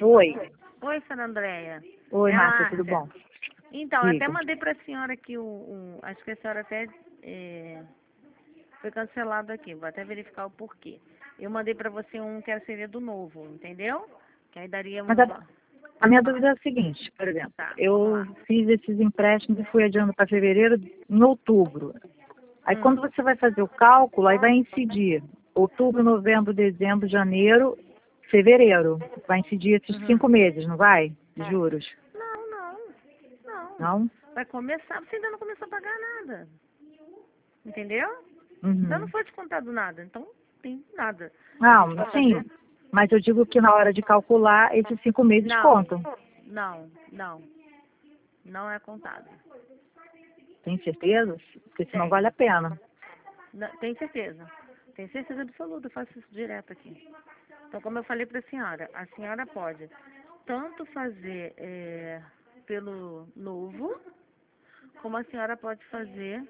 Oi. Oi, senhora Andréia. Oi, É a Márcia, tudo Márcia. bom? Então, eu até Diga. mandei para a senhora aqui acho que a senhora até foi cancelado aqui. Vou até verificar o porquê. Eu mandei para você um que seria do novo, entendeu? Que aí daria Mas um... a minha dúvida é a seguinte, por exemplo, Tá, vamos eu lá. fiz esses empréstimos e fui adiando para fevereiro em outubro. Aí quando você vai fazer o cálculo, aí vai incidir outubro, novembro, dezembro, janeiro, fevereiro. Vai incidir esses 5 Uhum. meses, não vai? De juros. Não, não, não. Não? Vai começar, você ainda não começou a pagar nada. Entendeu? Ainda não Uhum. foi descontado nada, então não tem nada. A gente Não, vai sim. fazer... Mas eu digo que na hora de calcular, esses 5 meses Não, contam. não, não. Não é contado. Tem certeza? Porque senão vale Tenho. a pena. Tem certeza. Tem certeza absoluta, eu faço isso direto aqui. Então, como eu falei para a senhora pode tanto fazer pelo novo, como a senhora pode fazer...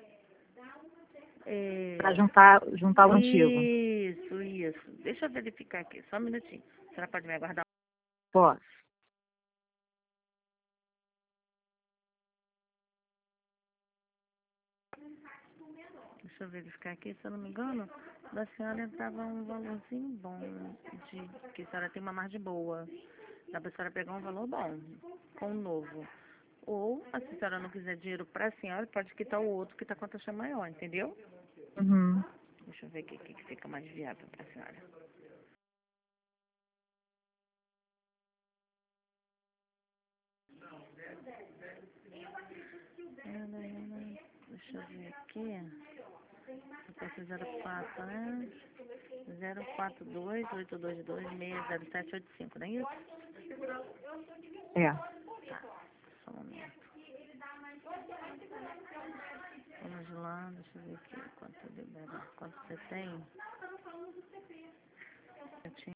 Para é, juntar o antigo. isso. Deixa eu verificar aqui, só um minutinho. A senhora pode me aguardar? Posso. Deixa eu verificar aqui, se eu não me engano, da senhora entrava um valorzinho bom, que a senhora tem uma margem boa. Dá pra senhora pegar um valor bom, com o novo. Ou, se a senhora não quiser dinheiro pra senhora, pode quitar o outro que tá com a taxa maior, entendeu? Uhum. Deixa eu ver aqui o que fica mais viável pra senhora. Deixa eu ver aqui. Eu peço 04, né? 042-822-6075, não é isso? É. Tá, só um momento. Vamos lá, deixa eu ver aqui quanto libera. Quanto você tem? Eu tinha...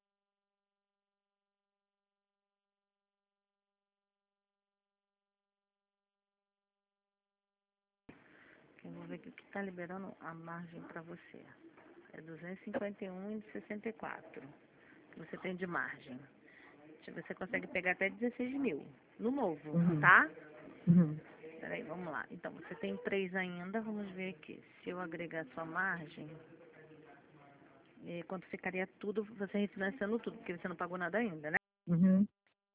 Eu vou ver aqui o que está liberando a margem para você. É 251,64 que você tem de margem. Você consegue pegar até 16 mil no novo, Uhum. tá? Uhum. Peraí, vamos lá. Então, você tem 3 ainda, vamos ver aqui. Se eu agregar sua margem, quanto ficaria tudo, você refinanciando tudo, porque você não pagou nada ainda, né? Uhum.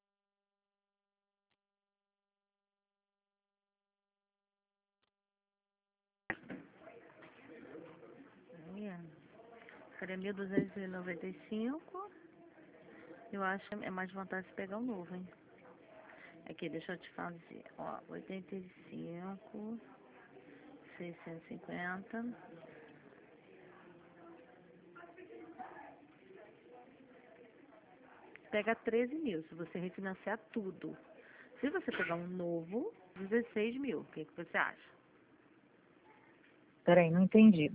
Aí, ficaria 1.295. Eu acho que é mais vantagem pegar o novo, hein? Aqui, deixa eu te fazer. Ó, 85, 650. Pega 13 mil, se você refinanciar tudo. Se você pegar um novo, 16 mil. O que você acha? Peraí, não entendi.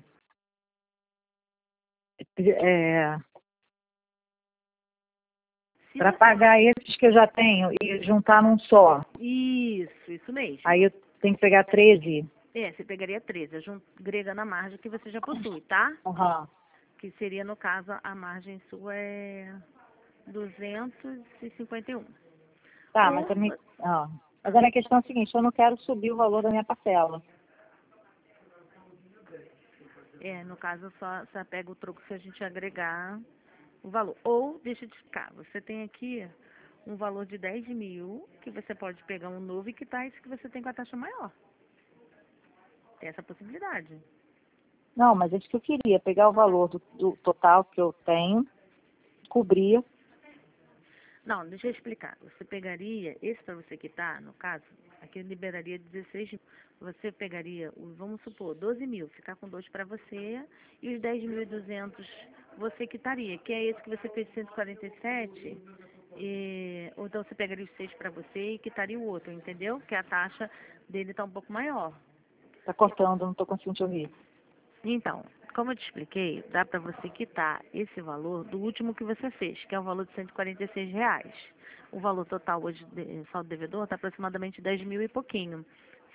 Se Para você... pagar esses que eu já tenho e juntar num só, Isso mesmo. aí eu tenho que pegar 13. Você pegaria 13, agregando a margem que você já possui, tá? Aham. Que seria, no caso, a margem sua é 251. Tá, mas Ou, também. Ó. Agora a questão é a seguinte, eu não quero subir o valor da minha parcela. no caso, só pega o troco se a gente agregar o valor. Ou, deixa eu te explicar, você tem aqui um valor de 10 mil, que você pode pegar um novo e quitar esse que você tem com a taxa maior. Tem essa possibilidade. Não, mas é isso que eu queria, pegar o valor do total que eu tenho, cobrir. Não, deixa eu explicar. Você pegaria, esse para você quitar, no caso, aqui liberaria 16 mil. Você pegaria, vamos supor, 12 mil, ficar com 2 para você, e os 10.200 você quitaria, que é esse que você fez 147, ou então você pegaria os 6 para você e quitaria o outro, entendeu? Que a taxa dele está um pouco maior. Tá cortando, não estou conseguindo te ouvir. Então, como eu te expliquei, dá para você quitar esse valor do último que você fez, que é o valor de R$ 146. O valor total hoje, saldo devedor, está aproximadamente 10 mil e pouquinho.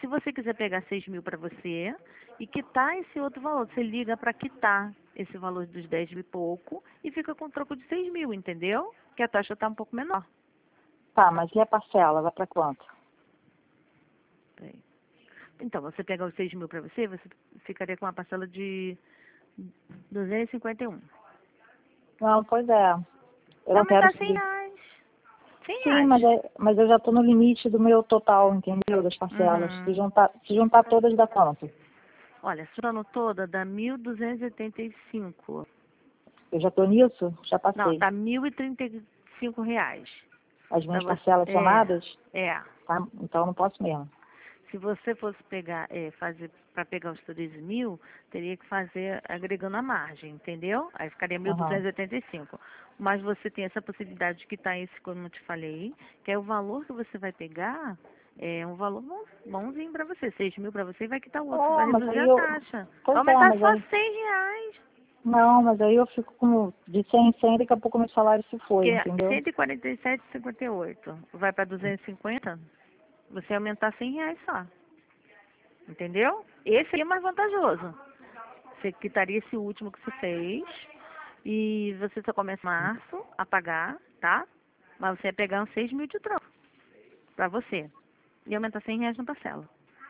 Se você quiser pegar 6 mil para você e quitar esse outro valor, você liga para quitar esse valor dos 10 mil e pouco e fica com troco de 6 mil, entendeu? Que a taxa está um pouco menor. Tá, mas e a parcela? Vai para quanto? Peraí. Então, você pegar os 6 mil para você, você ficaria com uma parcela de 251. Não, pois é. Eu Vai não quero aumentar 100 subir. reais. 100 Sim, reais. mas eu já estou no limite do meu total, entendeu? Das parcelas. Uhum. Se juntar todas dá quanto? Olha, somando toda dá 1.285. Eu já estou nisso? Já Não, passei. tá R$ 1.035. As Pra minhas você. parcelas somadas? É. Tá? Então eu não posso mesmo. Se você fosse pegar, fazer para pegar os 13 mil, teria que fazer agregando a margem, entendeu? Aí ficaria mil Aham. duzentos e oitenta e cinco. Mas você tem essa possibilidade de quitar esse, como eu te falei, que é o valor que você vai pegar, é um valor bonzinho para você. 6 mil para você e vai quitar o outro. Você É, vai mas reduzir aí a eu... taxa. Vai Pois é, aumentar mas só aí... 100 reais. Não, mas aí eu fico como de 100 em 100, daqui a pouco meu salário se foi, Que é entendeu? 147,58. Vai para 250, você vai aumentar 100 reais só. Entendeu? Esse aí é mais vantajoso. Você quitaria esse último que você fez e você só começa em março a pagar, tá? Mas você ia pegar uns 6 mil de troco pra você. E aumentar 100 reais na parcela.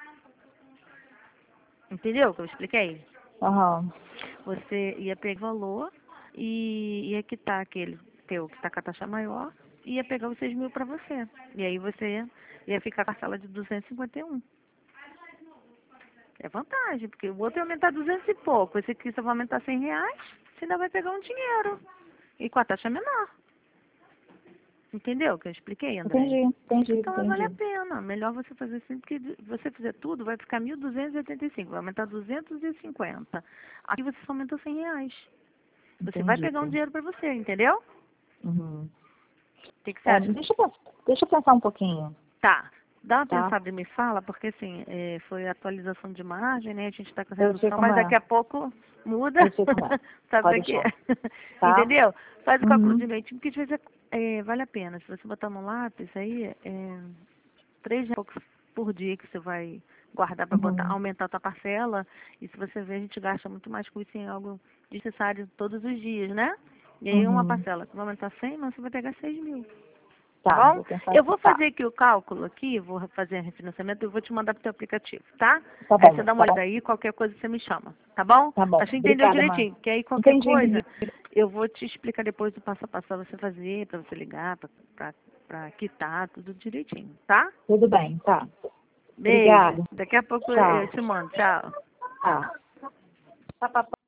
Entendeu o que eu expliquei? Aham. Você ia pegar o valor e ia quitar aquele teu que tá com a taxa maior e ia pegar os 6 mil pra você. E aí você ia ficar com a parcela de 251. É vantagem, porque o outro ia aumentar 200 e pouco. Esse aqui só vai aumentar 100 reais, você ainda vai pegar um dinheiro. E com a taxa menor. Entendeu o que eu expliquei, André? Então vai valer a Entendi. pena. Melhor você fazer assim, porque se você fizer tudo, vai ficar 1.285, vai aumentar 250. Aqui você só aumentou 100 reais. Você vai Entendi. pegar um dinheiro para você, entendeu? Uhum. O que você É, acha? deixa eu pensar um pouquinho, Tá. Dá uma tá? pensada e me fala, porque assim, foi atualização de margem, né? A gente está com Eu sei redução, como mas daqui é. a pouco muda. Eu sei como é. Sabe Pode daqui? deixar, tá? Entendeu? Faz o cálculo Uhum. direitinho, porque às vezes vale a pena. Se você botar no lápis aí, R$ 3 por dia que você vai guardar para botar, Uhum. aumentar a tua parcela. E se você ver, a gente gasta muito mais com isso em algo necessário todos os dias, né? E aí uma Uhum. parcela que vai aumentar 100, mas você vai pegar 6 mil. Tá Tá, bom? vou pensar. Eu vou Tá, fazer aqui o cálculo aqui, vou fazer o refinanciamento e vou te mandar pro teu aplicativo, tá? tá Aí bom, você dá uma tá olhada bom, aí, qualquer coisa você me chama, tá bom? tá bom. Mas você entendeu Obrigada, Mar. direitinho, que aí qualquer Entendi. coisa eu vou te explicar depois do passo a passo pra você fazer, pra você ligar, pra quitar, tudo direitinho, tá? Tudo bem, tá. Beijo. Obrigada. Daqui a pouco eu Tchau. te mando. Tchau. Tá. Tá,